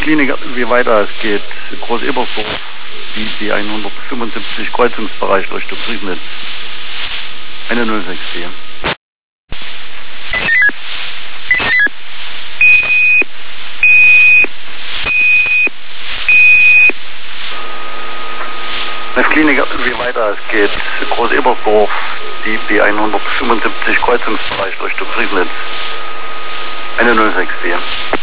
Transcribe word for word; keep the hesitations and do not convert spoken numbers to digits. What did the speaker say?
Klinik, wie weiter es geht. Groß-Ebersdorf, die B hundertfünfundsiebzig Kreuzungsbereich Richtung Prignitz. Eine null sechs vier. Klinik, wie weiter es geht. Groß-Ebersdorf, die B hundertfünfundsiebzig Kreuzungsbereich Richtung Prignitz. Eine null sechs vier.